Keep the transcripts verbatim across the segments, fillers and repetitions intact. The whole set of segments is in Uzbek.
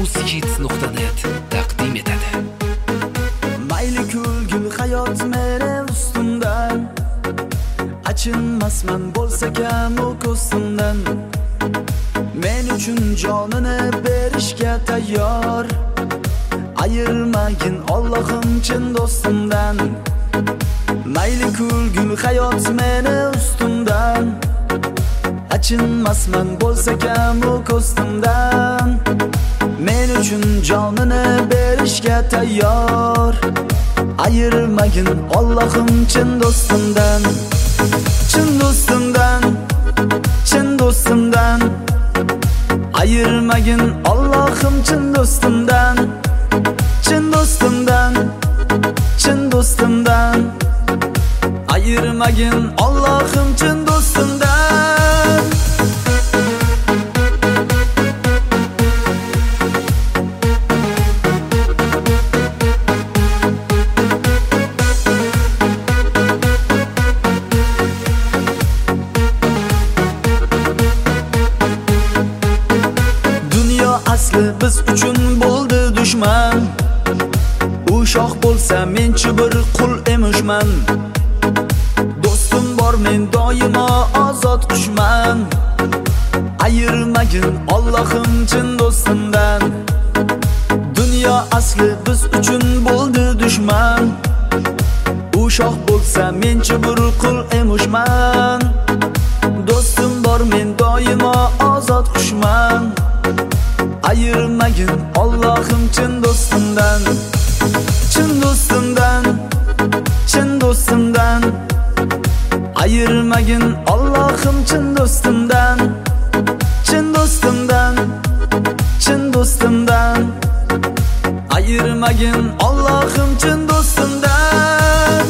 uskits nuqta net taqdim etadi. Mayli kulgul hayot mere ustundan, achinmasman bo'lsa kam u ko'zimdan. Men uchun jonini berishga tayyor, ayirmagin Allohim chin do'stimdan. Mayli kulgul hayot meni ustundan, achinmasman bo'lsa kam u ko'zimdan. Men uchun jonini berishga tayyor, ayirmagin Allohim chin do'stimdan. Chin do'stimdan, chin do'stimdan, ayirmagin Allohim chin do'stimdan. Chin do'stimdan, chin do'stimdan, ayirmagin Allohim chin do'stimdan. Dunyo asli biz uchun bo'ldi dushman. U shoh bo'lsa menchi bir qul emishman. Do'stim bor men doimo ozod qushman. Ayirmagin Allohim chin do'stimdan. Dunyo asli biz uchun bo'ldi dushman. U shoh bo'lsa menchi bir qul emishman. Do'stim bor men doimo ozod qushman. Ayirmagin Allohim chin do'stimdan. Chin do'stimdan, chin do'stimdan, ayirmagin Allohim chin do'stimdan. Chin do'stimdan, chin do'stimdan, ayirmagin Allohim chin do'stimdan.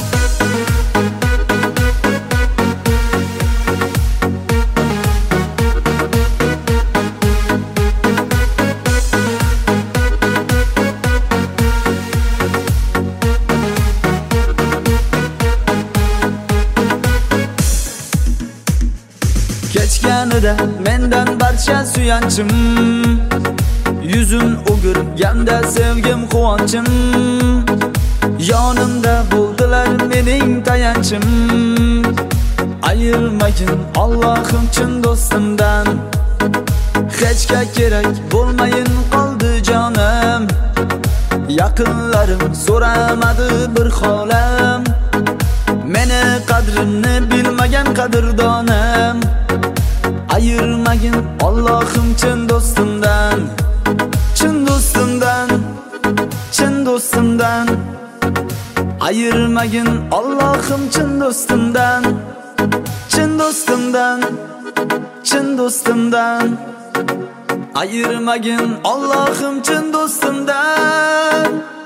Kechganida mendan barcha suyanchim, yuzim o'girganda sevgim quvonchim. Yonimda bo'ldilar mening tayanchim. Ayirmagin Allohim chin do'stimdan. Hechga kerak bo'lmayin qoldi jonim. Yaqinlarim so'ramadi bir holam. Meni qadrimni bilmagan qadrdonim. Ayirmagin Allohim chin do'stimdan. Chin do'stimdan, chin do'stimdan, ayirmagin Allohim chin do'stimdan. Chin do'stimdan, chin do'stimdan, ayirmagin Allohim chin do'stimdan.